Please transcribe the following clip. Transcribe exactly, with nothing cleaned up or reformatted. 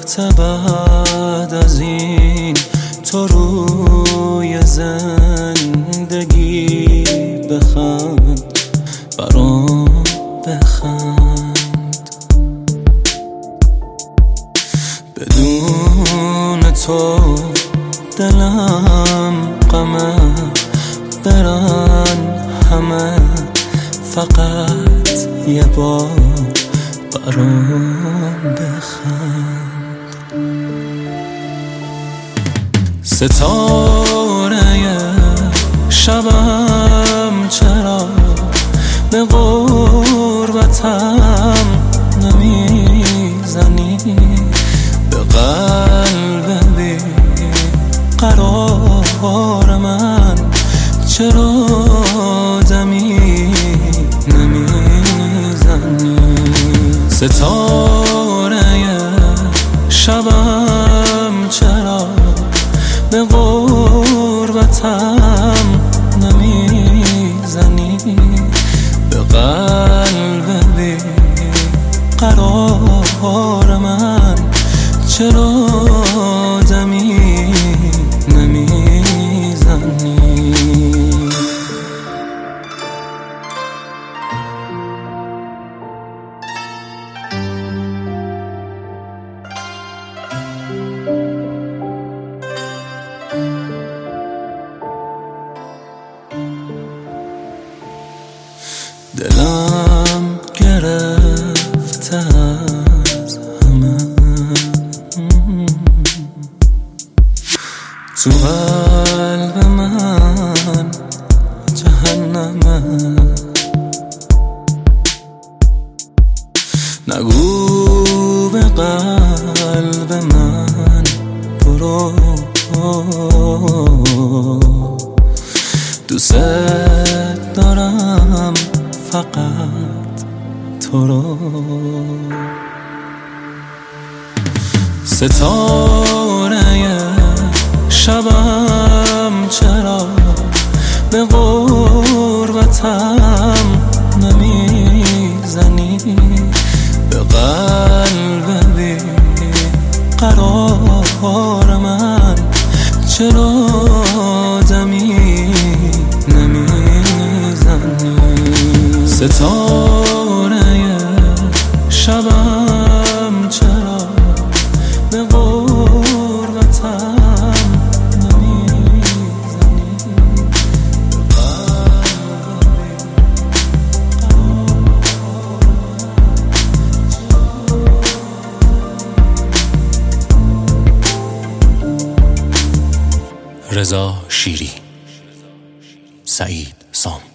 دفعه بعد از این تو روی زندگی بخند، برام بخند. بدون تو دلم غمه، برن همه فقط یه بار برام بخند. ستاره شبم چرا به غربتم نمیزنی، به قلب بی قرار من چرا دمی نمیزنی. ستاره شبم چرا به غربتم نمیزنی، به قلب بی قرار من چرا دمی نمیزنی. دلم گرفته از همه، تو قلب من جهنمه. نگو به قلب من برو، دوست دارم فقط تو رو. ستاره شبم چرا به غربتم نمیزنی، به قلب بی قرار من چرا دمی نمیزنی. ستاره شبم چرا به غربتم نمیزنی، به قلب. رضا شیری، سعید سام.